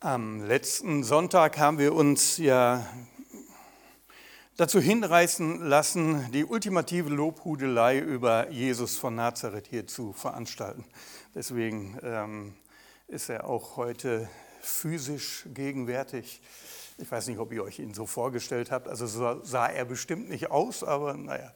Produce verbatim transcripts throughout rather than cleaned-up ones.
Am letzten Sonntag haben wir uns ja dazu hinreißen lassen, die ultimative Lobhudelei über Jesus von Nazareth hier zu veranstalten. Deswegen ähm, ist er auch heute physisch gegenwärtig. Ich weiß nicht, ob ihr euch ihn so vorgestellt habt. Also so sah er bestimmt nicht aus, aber naja.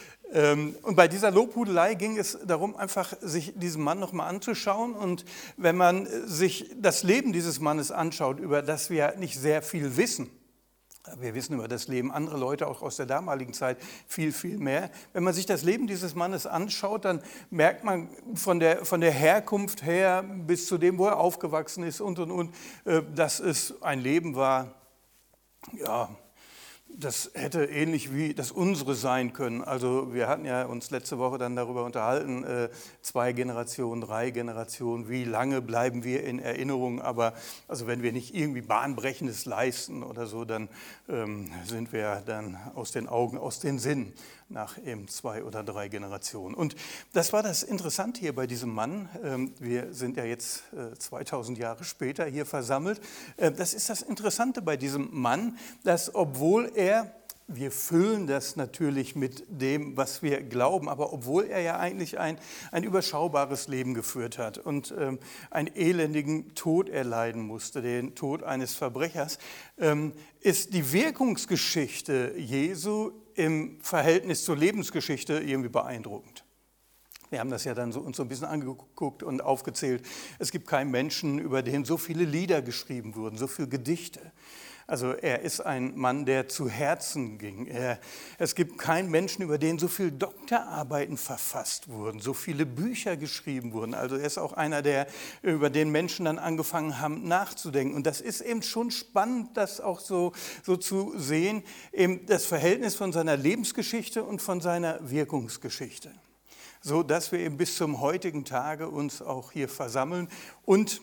Und bei dieser Lobhudelei ging es darum, einfach sich diesen Mann nochmal anzuschauen. Und wenn man sich das Leben dieses Mannes anschaut, über das wir nicht sehr viel wissen, wir wissen über das Leben anderer Leute, auch aus der damaligen Zeit, viel, viel mehr. Wenn man sich das Leben dieses Mannes anschaut, dann merkt man von der, von der Herkunft her bis zu dem, wo er aufgewachsen ist und, und, und, dass es ein Leben war, ja, das hätte ähnlich wie das unsere sein können. Also wir hatten ja uns letzte Woche dann darüber unterhalten, äh, zwei Generationen, drei Generationen, wie lange bleiben wir in Erinnerung. Aber also wenn wir nicht irgendwie Bahnbrechendes leisten oder so, dann ähm, sind wir dann aus den Augen, aus den Sinnen nach eben zwei oder drei Generationen. Und das war das Interessante hier bei diesem Mann. Ähm, wir sind ja jetzt äh, zweitausend Jahre später hier versammelt. Äh, das ist das Interessante bei diesem Mann, dass obwohl er, wir füllen das natürlich mit dem, was wir glauben, aber obwohl er ja eigentlich ein, ein überschaubares Leben geführt hat und ähm, einen elendigen Tod erleiden musste, den Tod eines Verbrechers, ähm, ist die Wirkungsgeschichte Jesu im Verhältnis zur Lebensgeschichte irgendwie beeindruckend. Wir haben das ja dann so, uns so ein bisschen angeguckt und aufgezählt. Es gibt keinen Menschen, über den so viele Lieder geschrieben wurden, so viele Gedichte. Also er ist ein Mann, der zu Herzen ging. Er, es gibt keinen Menschen, über den so viele Doktorarbeiten verfasst wurden, so viele Bücher geschrieben wurden. Also er ist auch einer, der über den Menschen dann angefangen haben nachzudenken. Und das ist eben schon spannend, das auch so, so zu sehen, eben das Verhältnis von seiner Lebensgeschichte und von seiner Wirkungsgeschichte. So dass wir eben bis zum heutigen Tage uns auch hier versammeln und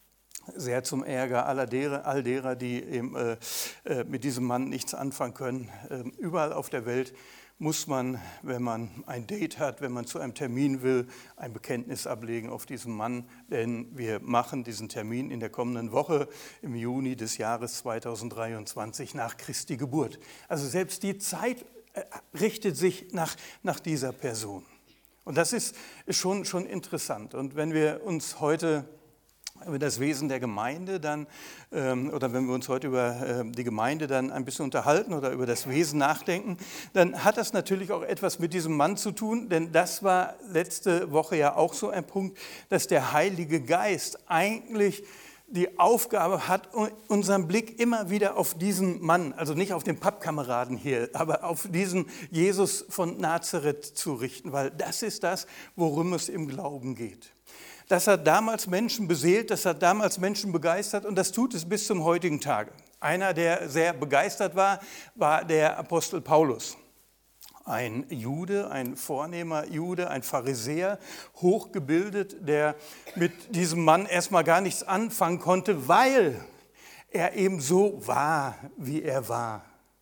sehr zum Ärger aller derer, all derer, die eben, äh, äh, mit diesem Mann nichts anfangen können. Äh, überall auf der Welt muss man, wenn man ein Date hat, wenn man zu einem Termin will, ein Bekenntnis ablegen auf diesen Mann. Denn wir machen diesen Termin in der kommenden Woche im Juni des Jahres zweitausenddreiundzwanzig nach Christi Geburt. Also selbst die Zeit äh, richtet sich nach, nach dieser Person. Und das ist, ist schon, schon interessant. Und wenn wir uns heute über das Wesen der Gemeinde dann, ähm, oder wenn wir uns heute über äh, die Gemeinde dann ein bisschen unterhalten oder über das Wesen nachdenken, dann hat das natürlich auch etwas mit diesem Mann zu tun, denn das war letzte Woche ja auch so ein Punkt, dass der Heilige Geist eigentlich die Aufgabe hat, unseren Blick immer wieder auf diesen Mann, also nicht auf den Pappkameraden hier, aber auf diesen Jesus von Nazareth zu richten, weil das ist das, worum es im Glauben geht. Das hat damals Menschen beseelt, das hat damals Menschen begeistert und das tut es bis zum heutigen Tage. Einer, der sehr begeistert war, war der Apostel Paulus. Ein Jude, ein vornehmer Jude, ein Pharisäer, hochgebildet, der mit diesem Mann erstmal gar nichts anfangen konnte, weil er eben so war, wie er war.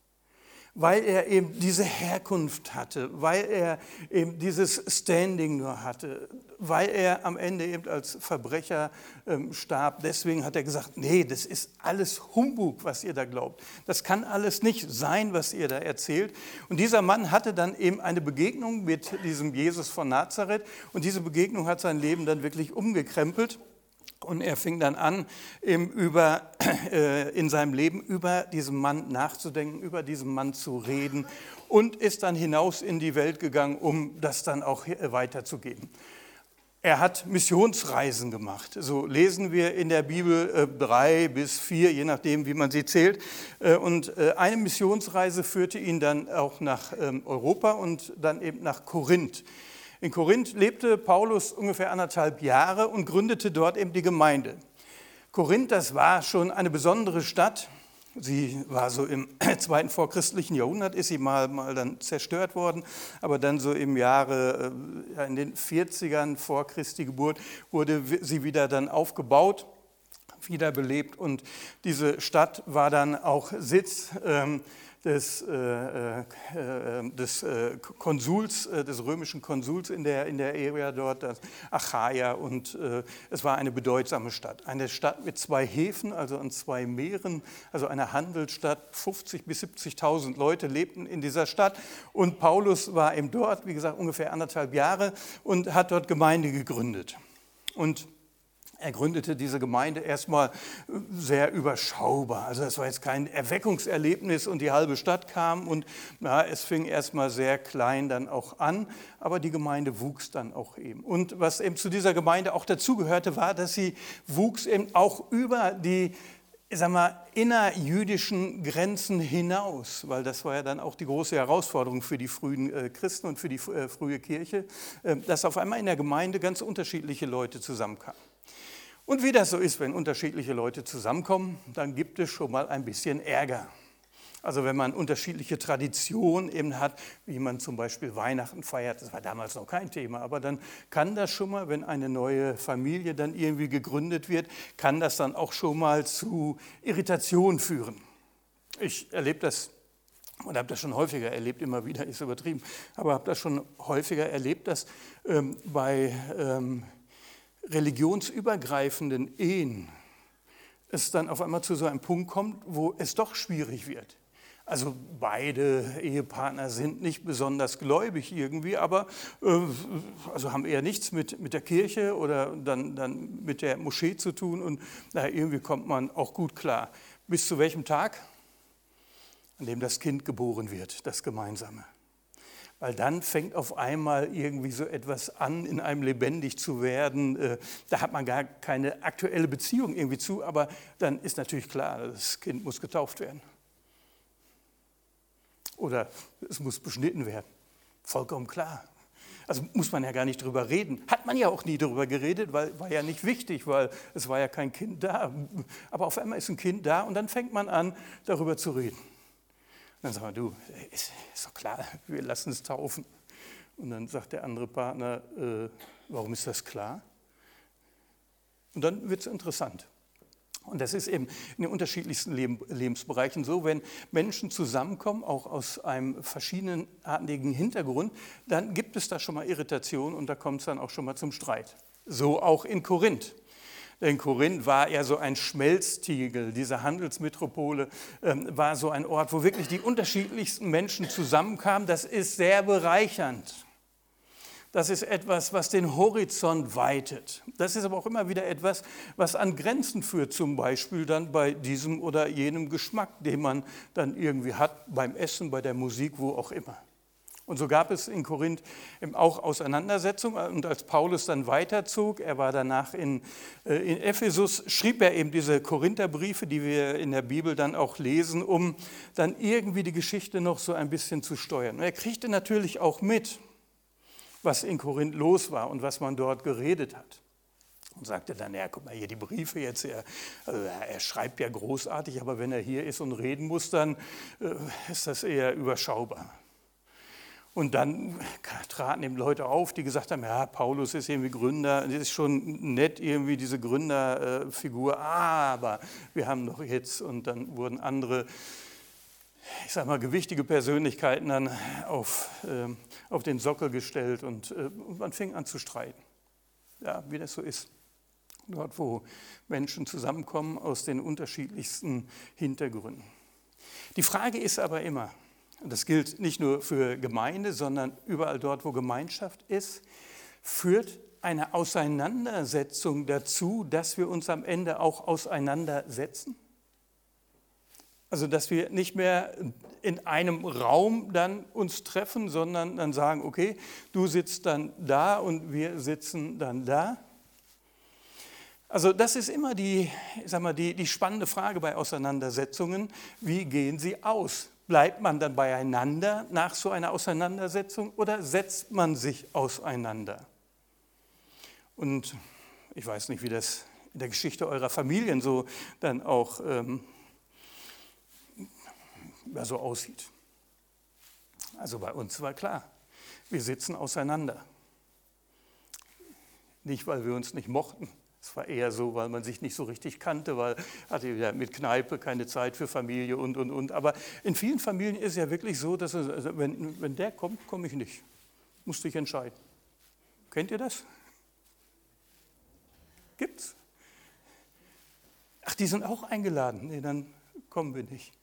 Weil er eben diese Herkunft hatte, weil er eben dieses Standing nur hatte, weil er am Ende eben als Verbrecher ähm, starb. Deswegen hat er gesagt, nee, das ist alles Humbug, was ihr da glaubt. Das kann alles nicht sein, was ihr da erzählt. Und dieser Mann hatte dann eben eine Begegnung mit diesem Jesus von Nazareth und diese Begegnung hat sein Leben dann wirklich umgekrempelt. Und er fing dann an, eben über, äh, in seinem Leben über diesen Mann nachzudenken, über diesen Mann zu reden und ist dann hinaus in die Welt gegangen, um das dann auch weiterzugeben. Er hat Missionsreisen gemacht. So lesen wir in der Bibel äh, drei bis vier, je nachdem, wie man sie zählt. Äh, und äh, eine Missionsreise führte ihn dann auch nach ähm, Europa und dann eben nach Korinth. In Korinth lebte Paulus ungefähr anderthalb Jahre und gründete dort eben die Gemeinde. Korinth, das war schon eine besondere Stadt. Sie war so im zweiten vorchristlichen Jahrhundert, ist sie mal, mal dann zerstört worden, aber dann so im Jahre, in den vierzigern vor Christi Geburt, wurde sie wieder dann aufgebaut, wiederbelebt und diese Stadt war dann auch Sitz ähm, des, äh, äh, des äh, Konsuls, äh, des römischen Konsuls in der, in der Area dort, das Achaia, und äh, es war eine bedeutsame Stadt. Eine Stadt mit zwei Häfen, also an zwei Meeren, also eine Handelsstadt. fünfzigtausend bis siebzigtausend Leute lebten in dieser Stadt und Paulus war eben dort, wie gesagt, ungefähr anderthalb Jahre und hat dort Gemeinde gegründet. Und er gründete diese Gemeinde erstmal sehr überschaubar. Also das war jetzt kein Erweckungserlebnis und die halbe Stadt kam und na, es fing erstmal sehr klein dann auch an, aber die Gemeinde wuchs dann auch eben. Und was eben zu dieser Gemeinde auch dazugehörte, war, dass sie wuchs eben auch über die, ich sag mal, innerjüdischen Grenzen hinaus, weil das war ja dann auch die große Herausforderung für die frühen äh, Christen und für die äh, frühe Kirche, äh, dass auf einmal in der Gemeinde ganz unterschiedliche Leute zusammenkamen. Und wie das so ist, wenn unterschiedliche Leute zusammenkommen, dann gibt es schon mal ein bisschen Ärger. Also wenn man unterschiedliche Traditionen eben hat, wie man zum Beispiel Weihnachten feiert, das war damals noch kein Thema, aber dann kann das schon mal, wenn eine neue Familie dann irgendwie gegründet wird, kann das dann auch schon mal zu Irritation führen. Ich erlebe das und habe das schon häufiger erlebt, immer wieder ist übertrieben, aber habe das schon häufiger erlebt, dass ähm, bei ähm, religionsübergreifenden Ehen es dann auf einmal zu so einem Punkt kommt, wo es doch schwierig wird. Also beide Ehepartner sind nicht besonders gläubig irgendwie, aber äh, also haben eher nichts mit, mit der Kirche oder dann, dann mit der Moschee zu tun und naja, irgendwie kommt man auch gut klar. Bis zu welchem Tag? An dem das Kind geboren wird, das Gemeinsame. Weil dann fängt auf einmal irgendwie so etwas an, in einem lebendig zu werden. Da hat man gar keine aktuelle Beziehung irgendwie zu, aber dann ist natürlich klar, das Kind muss getauft werden. Oder es muss beschnitten werden. Vollkommen klar. Also muss man ja gar nicht drüber reden. Hat man ja auch nie drüber geredet, weil war ja nicht wichtig, weil es war ja kein Kind da. Aber auf einmal ist ein Kind da und dann fängt man an, darüber zu reden. Dann sagt man, du, ist, ist doch klar, wir lassen es taufen. Und dann sagt der andere Partner, äh, warum ist das klar? Und dann wird es interessant. Und das ist eben in den unterschiedlichsten Leben, Lebensbereichen so, wenn Menschen zusammenkommen, auch aus einem verschiedenartigen Hintergrund, dann gibt es da schon mal Irritation und da kommt es dann auch schon mal zum Streit. So auch in Korinth. Denn Korinth war ja so ein Schmelztiegel, diese Handelsmetropole ähm, war so ein Ort, wo wirklich die unterschiedlichsten Menschen zusammenkamen. Das ist sehr bereichernd. Das ist etwas, was den Horizont weitet. Das ist aber auch immer wieder etwas, was an Grenzen führt, zum Beispiel dann bei diesem oder jenem Geschmack, den man dann irgendwie hat, beim Essen, bei der Musik, wo auch immer. Und so gab es in Korinth auch Auseinandersetzungen. Und als Paulus dann weiterzog, er war danach in, in Ephesus, schrieb er eben diese Korintherbriefe, die wir in der Bibel dann auch lesen, um dann irgendwie die Geschichte noch so ein bisschen zu steuern. Und er kriegte natürlich auch mit, was in Korinth los war und was man dort geredet hat. Und sagte dann, ja, guck mal hier die Briefe jetzt, er, also er schreibt ja großartig, aber wenn er hier ist und reden muss, dann äh, ist das eher überschaubar. Und dann traten eben Leute auf, die gesagt haben, ja, Paulus ist irgendwie Gründer, das ist schon nett irgendwie diese Gründerfigur, aber wir haben doch jetzt, und dann wurden andere, ich sag mal, gewichtige Persönlichkeiten dann auf, äh, auf den Sockel gestellt und, äh, und man fing an zu streiten. Ja, wie das so ist. Dort, wo Menschen zusammenkommen aus den unterschiedlichsten Hintergründen. Die Frage ist aber immer, und das gilt nicht nur für Gemeinde, sondern überall dort, wo Gemeinschaft ist, führt eine Auseinandersetzung dazu, dass wir uns am Ende auch auseinandersetzen? Also, dass wir nicht mehr in einem Raum dann uns treffen, sondern dann sagen, okay, du sitzt dann da und wir sitzen dann da. Also das ist immer die, ich sag mal, die, die spannende Frage bei Auseinandersetzungen, wie gehen sie aus? Bleibt man dann beieinander nach so einer Auseinandersetzung oder setzt man sich auseinander? Und ich weiß nicht, wie das in der Geschichte eurer Familien so dann auch ähm, ja, so aussieht. Also bei uns war klar, wir sitzen auseinander. Nicht, weil wir uns nicht mochten, Es war eher so, weil man sich nicht so richtig kannte, weil hatte ja mit Kneipe keine Zeit für Familie und, und, und. Aber in vielen Familien ist es ja wirklich so, dass es, also wenn, wenn der kommt, komme ich nicht. Musst dich entscheiden. Kennt ihr das? Gibt's? Ach, die sind auch eingeladen. Nee, dann kommen wir nicht.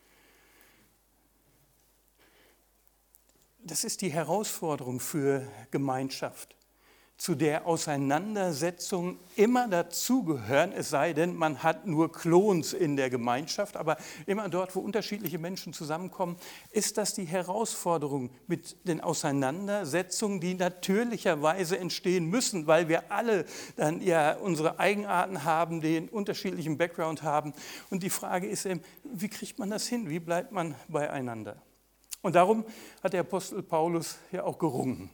Das ist die Herausforderung für Gemeinschaft, zu der Auseinandersetzungen immer dazugehören, es sei denn, man hat nur Klons in der Gemeinschaft, aber immer dort, wo unterschiedliche Menschen zusammenkommen, ist das die Herausforderung mit den Auseinandersetzungen, die natürlicherweise entstehen müssen, weil wir alle dann ja unsere Eigenarten haben, den unterschiedlichen Background haben. Und die Frage ist eben, wie kriegt man das hin? Wie bleibt man beieinander? Und darum hat der Apostel Paulus ja auch gerungen.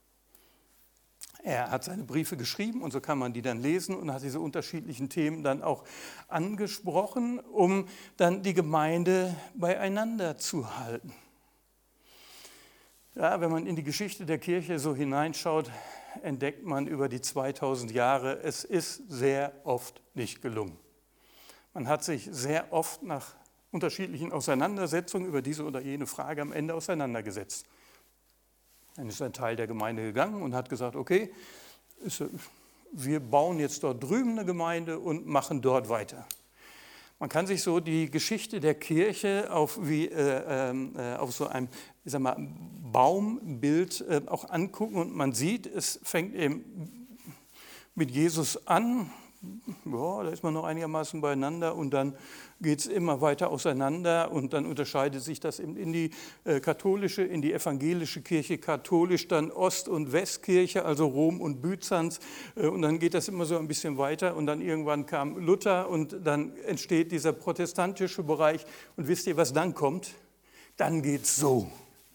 Er hat seine Briefe geschrieben und so kann man die dann lesen und hat diese unterschiedlichen Themen dann auch angesprochen, um dann die Gemeinde beieinander zu halten. Ja, wenn man in die Geschichte der Kirche so hineinschaut, entdeckt man über die zweitausend Jahre, es ist sehr oft nicht gelungen. Man hat sich sehr oft nach unterschiedlichen Auseinandersetzungen über diese oder jene Frage am Ende auseinandergesetzt. Dann ist ein Teil der Gemeinde gegangen und hat gesagt, okay, wir bauen jetzt dort drüben eine Gemeinde und machen dort weiter. Man kann sich so die Geschichte der Kirche auf, wie, äh, äh, auf so einem ich sag mal, Baumbild äh, auch angucken und man sieht, es fängt eben mit Jesus an. Ja, da ist man noch einigermaßen beieinander und dann geht es immer weiter auseinander und dann unterscheidet sich das in die äh, katholische, in die evangelische Kirche, katholisch, dann Ost- und Westkirche, also Rom und Byzanz äh, und dann geht das immer so ein bisschen weiter und dann irgendwann kam Luther und dann entsteht dieser protestantische Bereich und wisst ihr, was dann kommt? Dann geht es so.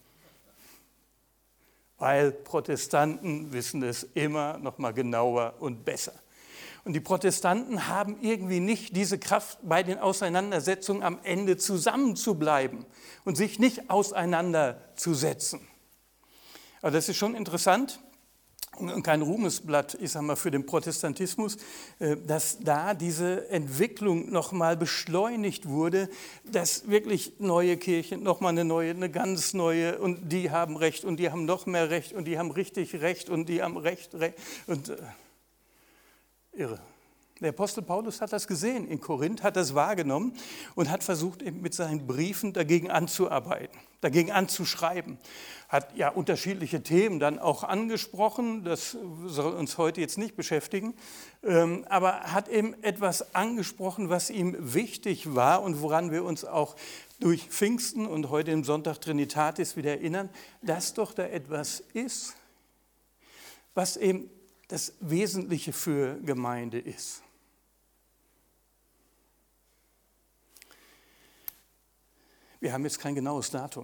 Weil Protestanten wissen es immer noch mal genauer und besser. Und die Protestanten haben irgendwie nicht diese Kraft, bei den Auseinandersetzungen am Ende zusammenzubleiben und sich nicht auseinanderzusetzen. Aber das ist schon interessant und kein Ruhmesblatt, ich sage mal, für den Protestantismus, dass da diese Entwicklung nochmal beschleunigt wurde, dass wirklich neue Kirchen, nochmal eine neue, eine ganz neue und die haben Recht und die haben noch mehr Recht und die haben richtig Recht und die haben Recht, Recht und irre. Der Apostel Paulus hat das gesehen in Korinth, hat das wahrgenommen und hat versucht, eben mit seinen Briefen dagegen anzuarbeiten, dagegen anzuschreiben. Hat ja unterschiedliche Themen dann auch angesprochen, das soll uns heute jetzt nicht beschäftigen, aber hat eben etwas angesprochen, was ihm wichtig war und woran wir uns auch durch Pfingsten und heute im Sonntag Trinitatis wieder erinnern, dass doch da etwas ist, was eben das Wesentliche für Gemeinde ist. Wir haben jetzt kein genaues Datum,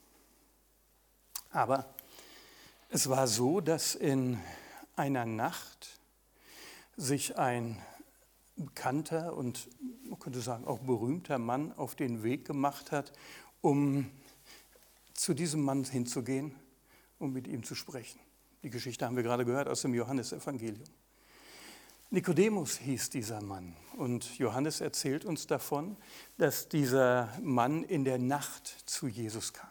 aber es war so, dass in einer Nacht sich ein bekannter und man könnte sagen auch berühmter Mann auf den Weg gemacht hat, um zu diesem Mann hinzugehen, um mit ihm zu sprechen. Die Geschichte haben wir gerade gehört aus dem Johannesevangelium. Nikodemus hieß dieser Mann und Johannes erzählt uns davon, dass dieser Mann in der Nacht zu Jesus kam.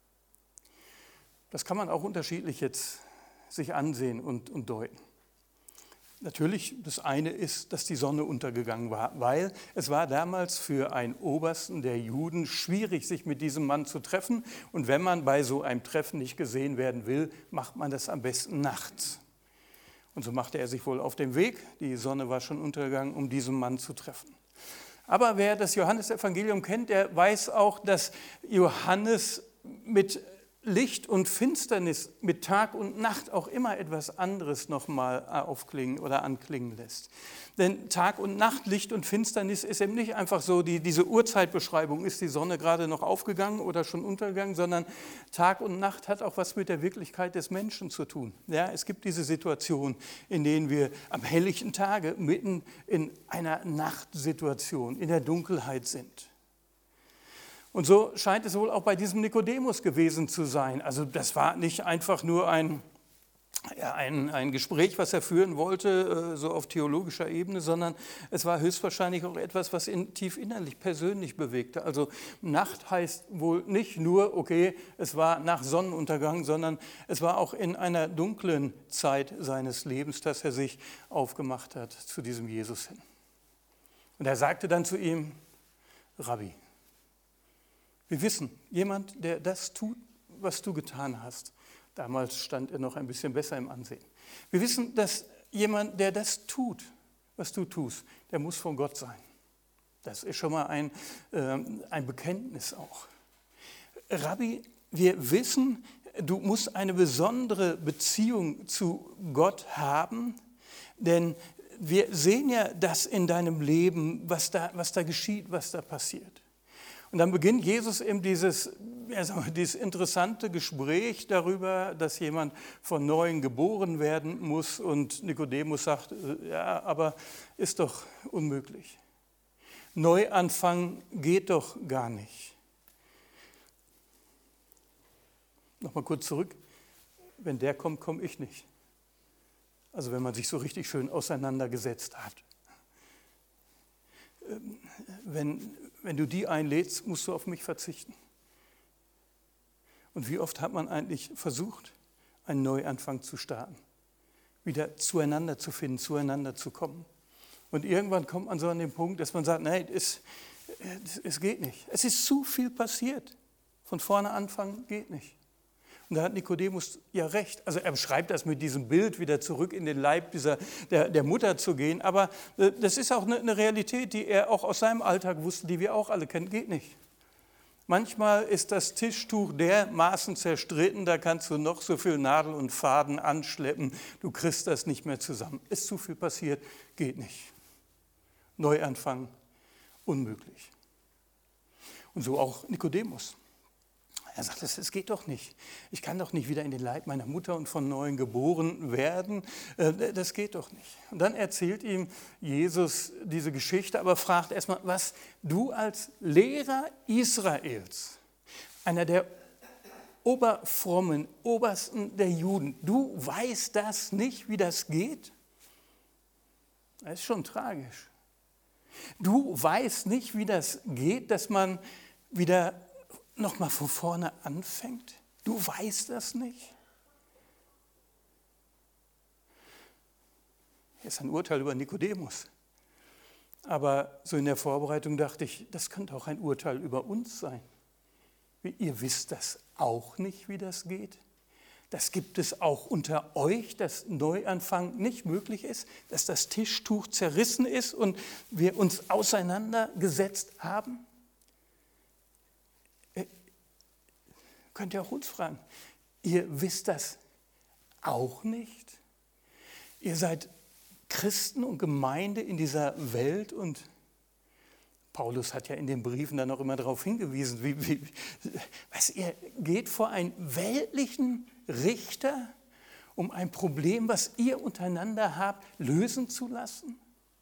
Das kann man auch unterschiedlich jetzt sich ansehen und, und deuten. Natürlich, das eine ist, dass die Sonne untergegangen war, weil es war damals für einen Obersten der Juden schwierig, sich mit diesem Mann zu treffen. Und wenn man bei so einem Treffen nicht gesehen werden will, macht man das am besten nachts. Und so machte er sich wohl auf den Weg, die Sonne war schon untergegangen, um diesen Mann zu treffen. Aber wer das Johannesevangelium kennt, der weiß auch, dass Johannes mit Licht und Finsternis, mit Tag und Nacht auch immer etwas anderes nochmal aufklingen oder anklingen lässt. Denn Tag und Nacht, Licht und Finsternis ist eben nicht einfach so, die, diese Uhrzeitbeschreibung, ist die Sonne gerade noch aufgegangen oder schon untergegangen, sondern Tag und Nacht hat auch was mit der Wirklichkeit des Menschen zu tun. Ja, es gibt diese Situation, in denen wir am helllichten Tage mitten in einer Nachtsituation, in der Dunkelheit sind. Und so scheint es wohl auch bei diesem Nikodemus gewesen zu sein. Also das war nicht einfach nur ein ja, ein, ein Gespräch, was er führen wollte, äh, so auf theologischer Ebene, sondern es war höchstwahrscheinlich auch etwas, was ihn tief innerlich, persönlich bewegte. Also Nacht heißt wohl nicht nur, okay, es war nach Sonnenuntergang, sondern es war auch in einer dunklen Zeit seines Lebens, dass er sich aufgemacht hat zu diesem Jesus hin. Und er sagte dann zu ihm, Rabbi, wir wissen, jemand, der das tut, was du getan hast. Damals stand er noch ein bisschen besser im Ansehen. Wir wissen, dass jemand, der das tut, was du tust, der muss von Gott sein. Das ist schon mal ein, äh, ein Bekenntnis auch. Rabbi, wir wissen, du musst eine besondere Beziehung zu Gott haben, denn wir sehen ja das in deinem Leben, was da, was da geschieht, was da passiert. Und dann beginnt Jesus eben dieses, ja, sagen wir, dieses interessante Gespräch darüber, dass jemand von Neuem geboren werden muss. Und Nikodemus sagt, ja, aber ist doch unmöglich. Neuanfang geht doch gar nicht. Nochmal kurz zurück, wenn der kommt, komme ich nicht. Also wenn man sich so richtig schön auseinandergesetzt hat. Wenn, wenn du die einlädst, musst du auf mich verzichten. Und wie oft hat man eigentlich versucht, einen Neuanfang zu starten, wieder zueinander zu finden, zueinander zu kommen. Und irgendwann kommt man so an den Punkt, dass man sagt, nein, es, es geht nicht. Es ist zu viel passiert. Von vorne anfangen geht nicht. Und da hat Nikodemus ja recht. Also er beschreibt das mit diesem Bild, wieder zurück in den Leib dieser, der, der Mutter zu gehen. Aber das ist auch eine, eine Realität, die er auch aus seinem Alltag wusste, die wir auch alle kennen. Geht nicht. Manchmal ist das Tischtuch dermaßen zerstritten, da kannst du noch so viel Nadel und Faden anschleppen. Du kriegst das nicht mehr zusammen. Ist zu viel passiert, geht nicht. Neuanfang, unmöglich. Und so auch Nikodemus. Er sagt, es geht doch nicht. Ich kann doch nicht wieder in den Leib meiner Mutter und von Neuem geboren werden. Das geht doch nicht. Und dann erzählt ihm Jesus diese Geschichte, aber fragt erstmal, was du als Lehrer Israels, einer der oberfrommen, obersten der Juden, du weißt das nicht, wie das geht? Das ist schon tragisch. Du weißt nicht, wie das geht, dass man wieder nochmal von vorne anfängt? Du weißt das nicht? Hier ist ein Urteil über Nikodemus. Aber so in der Vorbereitung dachte ich, das könnte auch ein Urteil über uns sein. Ihr wisst das auch nicht, wie das geht? Das gibt es auch unter euch, dass Neuanfang nicht möglich ist, dass das Tischtuch zerrissen ist und wir uns auseinandergesetzt haben? Könnt ihr auch uns fragen, ihr wisst das auch nicht? Ihr seid Christen und Gemeinde in dieser Welt und Paulus hat ja in den Briefen dann auch immer darauf hingewiesen, wie, wie, was, ihr geht vor einen weltlichen Richter, um ein Problem, was ihr untereinander habt, lösen zu lassen?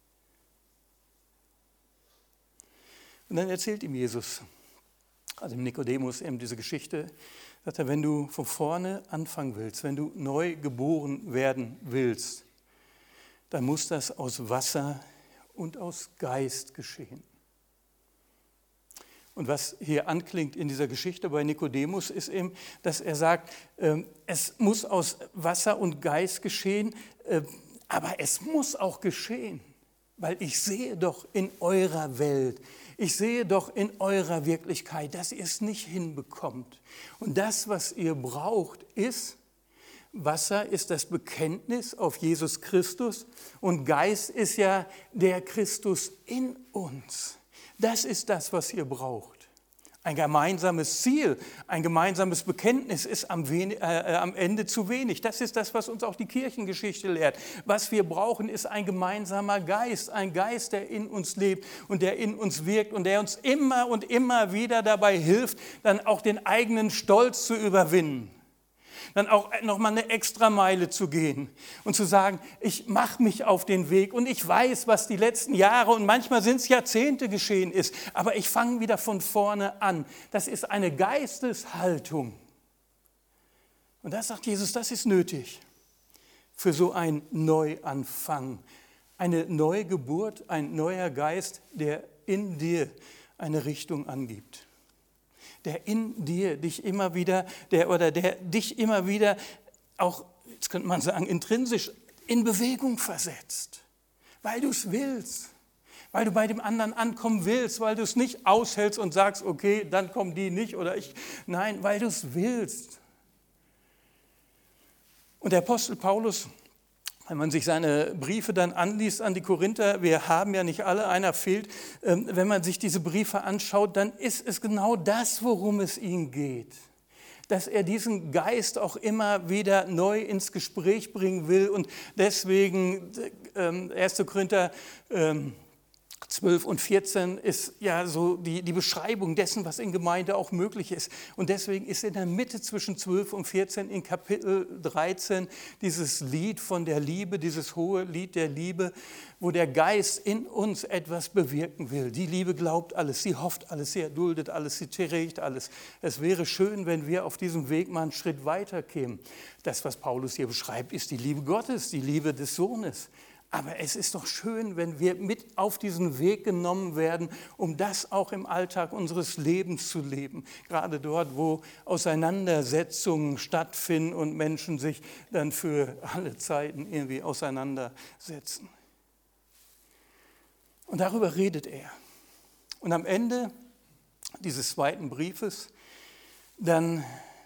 Und dann erzählt ihm Jesus, also im Nikodemus eben diese Geschichte, sagt er, wenn du von vorne anfangen willst, wenn du neu geboren werden willst, dann muss das aus Wasser und aus Geist geschehen. Und was hier anklingt in dieser Geschichte bei Nikodemus ist eben, dass er sagt, es muss aus Wasser und Geist geschehen, aber es muss auch geschehen, weil ich sehe doch in eurer Welt, ich sehe doch in eurer Wirklichkeit, dass ihr es nicht hinbekommt. Und das, was ihr braucht, ist, Wasser ist das Bekenntnis auf Jesus Christus und Geist ist ja der Christus in uns. Das ist das, was ihr braucht. Ein gemeinsames Ziel, ein gemeinsames Bekenntnis ist am, wen- äh, am Ende zu wenig. Das ist das, was uns auch die Kirchengeschichte lehrt. Was wir brauchen, ist ein gemeinsamer Geist, ein Geist, der in uns lebt und der in uns wirkt und der uns immer und immer wieder dabei hilft, dann auch den eigenen Stolz zu überwinden. Dann auch nochmal eine Extrameile zu gehen und zu sagen, ich mache mich auf den Weg und ich weiß, was die letzten Jahre und manchmal sind es Jahrzehnte geschehen ist, aber ich fange wieder von vorne an. Das ist eine Geisteshaltung. Und das sagt Jesus, das ist nötig. für so einen Neuanfang, eine neue Geburt, ein neuer Geist, der in dir eine Richtung angibt, der in dir dich immer wieder, der oder der dich immer wieder auch, jetzt könnte man sagen, intrinsisch in Bewegung versetzt, weil du es willst, weil du bei dem anderen ankommen willst, weil du es nicht aushältst und sagst, okay, dann kommen die nicht oder ich, nein, weil du es willst. Und der Apostel Paulus, wenn man sich seine Briefe dann anliest an die Korinther, wir haben ja nicht alle, einer fehlt, wenn man sich diese Briefe anschaut, dann ist es genau das, worum es ihm geht. Dass er diesen Geist auch immer wieder neu ins Gespräch bringen will und deswegen erster Korinther zwölf und vierzehn ist ja so die, die Beschreibung dessen, was in Gemeinde auch möglich ist. Und deswegen ist in der Mitte zwischen zwölf und vierzehn in Kapitel dreizehn dieses Lied von der Liebe, dieses hohe Lied der Liebe, wo der Geist in uns etwas bewirken will. Die Liebe glaubt alles, sie hofft alles, sie erduldet alles, sie trägt alles. Es wäre schön, wenn wir auf diesem Weg mal einen Schritt weiter kämen. Das, was Paulus hier beschreibt, ist die Liebe Gottes, die Liebe des Sohnes. Aber es ist doch schön, wenn wir mit auf diesen Weg genommen werden, um das auch im Alltag unseres Lebens zu leben. Gerade dort, wo Auseinandersetzungen stattfinden und Menschen sich dann für alle Zeiten irgendwie auseinandersetzen. Und darüber redet er. Und am Ende dieses zweiten Briefes, dann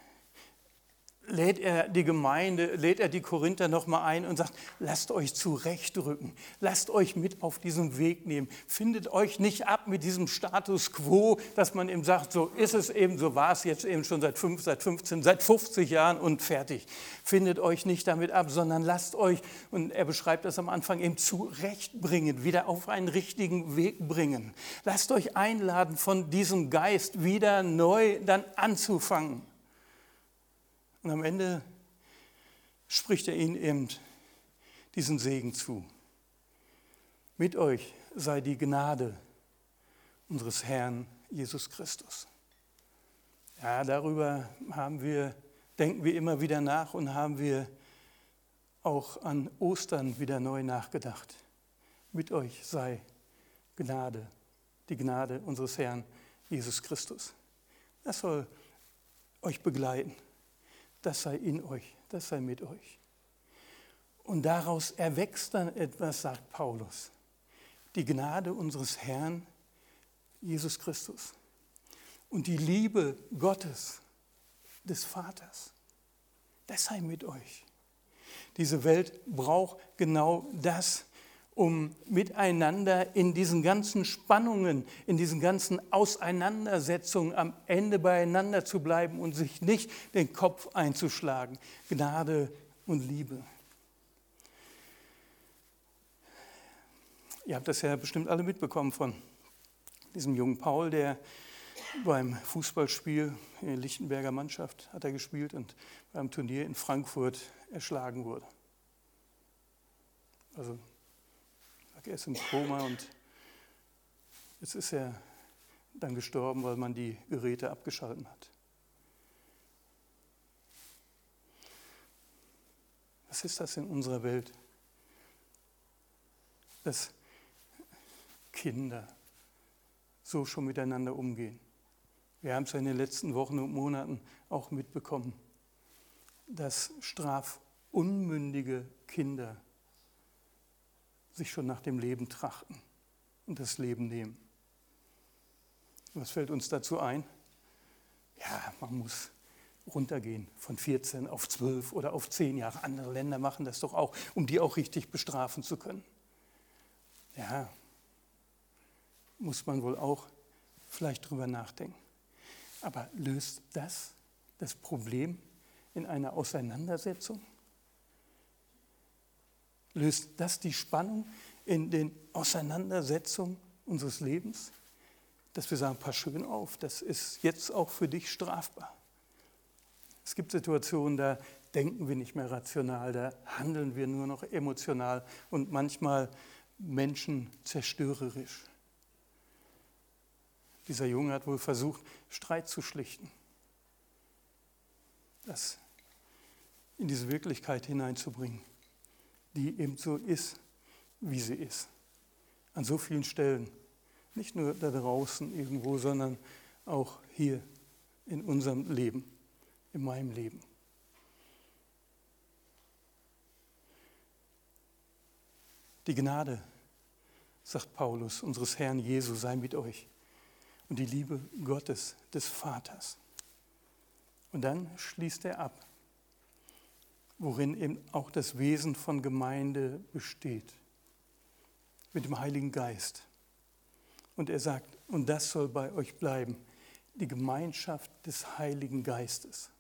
lädt er die Gemeinde, lädt er die Korinther nochmal ein und sagt, lasst euch zurechtrücken, lasst euch mit auf diesen Weg nehmen, findet euch nicht ab mit diesem Status quo, dass man eben sagt, so ist es eben, so war es jetzt eben schon seit fünf, seit fünfzehn, seit fünfzig Jahren und fertig. Findet euch nicht damit ab, sondern lasst euch, und er beschreibt das am Anfang, eben zurechtbringen, wieder auf einen richtigen Weg bringen. Lasst euch einladen, von diesem Geist wieder neu dann anzufangen. Und am Ende spricht er ihnen eben diesen Segen zu. Mit euch sei die Gnade unseres Herrn Jesus Christus. Ja, darüber haben wir, denken wir immer wieder nach und haben wir auch an Ostern wieder neu nachgedacht. Mit euch sei Gnade, die Gnade unseres Herrn Jesus Christus. Das soll euch begleiten. Das sei in euch, das sei mit euch. Und daraus erwächst dann etwas, sagt Paulus. Die Gnade unseres Herrn Jesus Christus und die Liebe Gottes, des Vaters, das sei mit euch. Diese Welt braucht genau das, um miteinander in diesen ganzen Spannungen, in diesen ganzen Auseinandersetzungen am Ende beieinander zu bleiben und sich nicht den Kopf einzuschlagen. Gnade und Liebe. Ihr habt das ja bestimmt alle mitbekommen von diesem jungen Paul, der beim Fußballspiel in der Lichtenberger Mannschaft hat er gespielt und beim Turnier in Frankfurt erschlagen wurde. Also er ist im Koma und jetzt ist er dann gestorben, weil man die Geräte abgeschaltet hat. Was ist das in unserer Welt? Dass Kinder so schon miteinander umgehen. Wir haben es ja in den letzten Wochen und Monaten auch mitbekommen, dass strafunmündige Kinder sich schon nach dem Leben trachten und das Leben nehmen. Was fällt uns dazu ein? Ja, man muss runtergehen von vierzehn auf zwölf oder auf zehn Jahre. Andere Länder machen das doch auch, um die auch richtig bestrafen zu können. Ja, muss man wohl auch vielleicht drüber nachdenken. Aber löst das das Problem in einer Auseinandersetzung? Löst das die Spannung in den Auseinandersetzungen unseres Lebens? Dass wir sagen, pass schön auf, das ist jetzt auch für dich strafbar. Es gibt Situationen, da denken wir nicht mehr rational, da handeln wir nur noch emotional und manchmal menschenzerstörerisch. Dieser Junge hat wohl versucht, Streit zu schlichten. Das in diese Wirklichkeit hineinzubringen. die eben so ist, wie sie ist. An so vielen Stellen. Nicht nur da draußen irgendwo, sondern auch hier in unserem Leben, in meinem Leben. Die Gnade, sagt Paulus, unseres Herrn Jesu sei mit euch und die Liebe Gottes, des Vaters. Und dann schließt er ab, worin eben auch das Wesen von Gemeinde besteht, mit dem Heiligen Geist. Und er sagt, und das soll bei euch bleiben, die Gemeinschaft des Heiligen Geistes.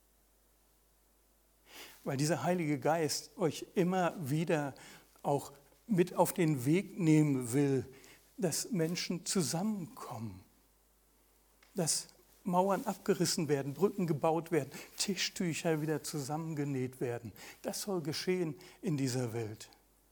Weil dieser Heilige Geist euch immer wieder auch mit auf den Weg nehmen will, dass Menschen zusammenkommen, dass Mauern abgerissen werden, Brücken gebaut werden, Tischtücher wieder zusammengenäht werden. Das soll geschehen in dieser Welt.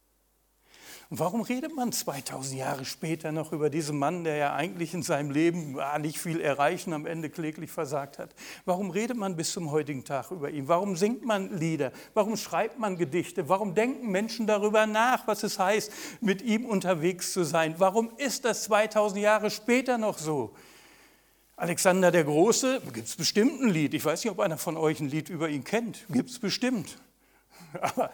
Und warum redet man zweitausend Jahre später noch über diesen Mann, der ja eigentlich in seinem Leben ah, nicht viel erreichen, am Ende kläglich versagt hat? Warum redet man bis zum heutigen Tag über ihn? Warum singt man Lieder? Warum schreibt man Gedichte? Warum denken Menschen darüber nach, was es heißt, mit ihm unterwegs zu sein? Warum ist das zweitausend Jahre später noch so? Alexander der Große, gibt es bestimmt ein Lied. Ich weiß nicht, ob einer von euch ein Lied über ihn kennt. Gibt es bestimmt. Aber,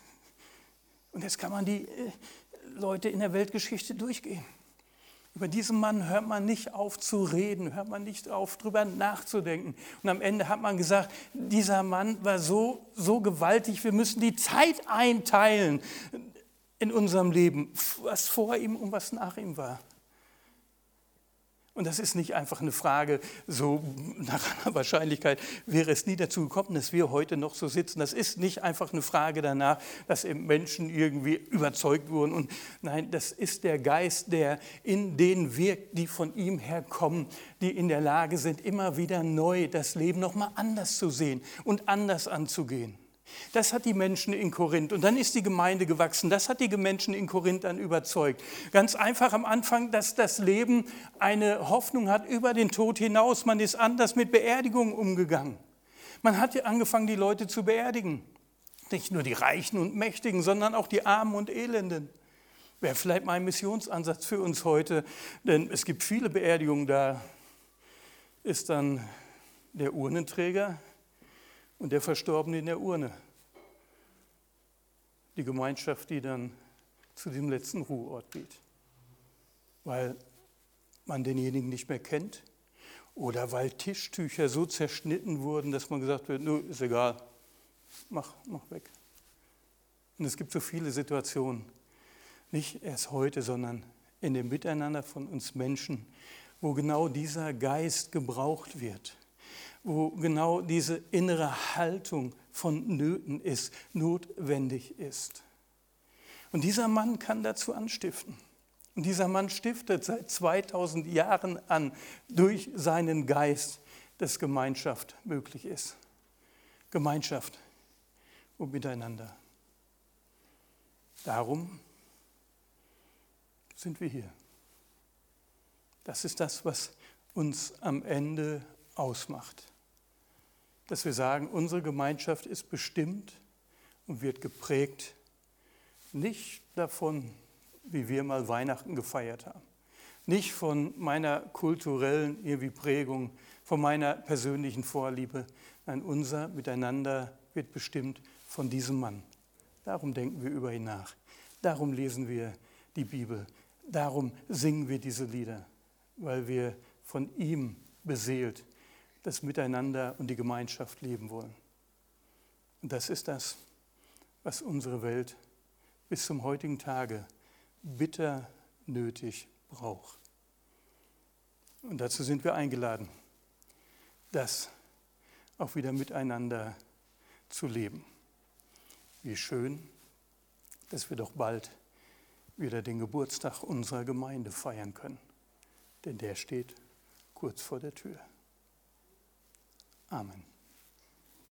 und jetzt kann man die Leute in der Weltgeschichte durchgehen. Über diesen Mann hört man nicht auf zu reden, hört man nicht auf, drüber nachzudenken. Und am Ende hat man gesagt, dieser Mann war so, so gewaltig, wir müssen die Zeit einteilen in unserem Leben, was vor ihm und was nach ihm war. Und das ist nicht einfach eine Frage, so nach einer Wahrscheinlichkeit wäre es nie dazu gekommen, dass wir heute noch so sitzen. Das ist nicht einfach eine Frage danach, dass eben Menschen irgendwie überzeugt wurden. Und nein, das ist der Geist, der in denen wirkt, die von ihm herkommen, die in der Lage sind, immer wieder neu das Leben nochmal anders zu sehen und anders anzugehen. Das hat die Menschen in Korinth und dann ist die Gemeinde gewachsen. Das hat die Menschen in Korinth dann überzeugt. Ganz einfach am Anfang, dass das Leben eine Hoffnung hat über den Tod hinaus. Man ist anders mit Beerdigungen umgegangen. Man hat ja angefangen, die Leute zu beerdigen. Nicht nur die Reichen und Mächtigen, sondern auch die Armen und Elenden. Wäre vielleicht mal ein Missionsansatz für uns heute, denn es gibt viele Beerdigungen, da ist dann der Urnenträger und der Verstorbene in der Urne. Die Gemeinschaft, die dann zu dem letzten Ruheort geht. Weil man denjenigen nicht mehr kennt oder weil Tischtücher so zerschnitten wurden, dass man gesagt wird, nur ist egal, mach, mach weg. Und es gibt so viele Situationen, nicht erst heute, sondern in dem Miteinander von uns Menschen, wo genau dieser Geist gebraucht wird. Wo genau diese innere Haltung von Nöten ist, notwendig ist. Und dieser Mann kann dazu anstiften. Und dieser Mann stiftet seit zweitausend Jahren an durch seinen Geist, dass Gemeinschaft möglich ist. Gemeinschaft und Miteinander. Darum sind wir hier. Das ist das, was uns am Ende ausmacht. Dass wir sagen, unsere Gemeinschaft ist bestimmt und wird geprägt, nicht davon, wie wir mal Weihnachten gefeiert haben, nicht von meiner kulturellen irgendwie Prägung, von meiner persönlichen Vorliebe. Nein, unser Miteinander wird bestimmt von diesem Mann. Darum denken wir über ihn nach. Darum lesen wir die Bibel. Darum singen wir diese Lieder, weil wir von ihm beseelt das Miteinander und die Gemeinschaft leben wollen. Und das ist das, was unsere Welt bis zum heutigen Tage bitter nötig braucht. Und dazu sind wir eingeladen, das auch wieder miteinander zu leben. Wie schön, dass wir doch bald wieder den Geburtstag unserer Gemeinde feiern können. Denn der steht kurz vor der Tür. Amen.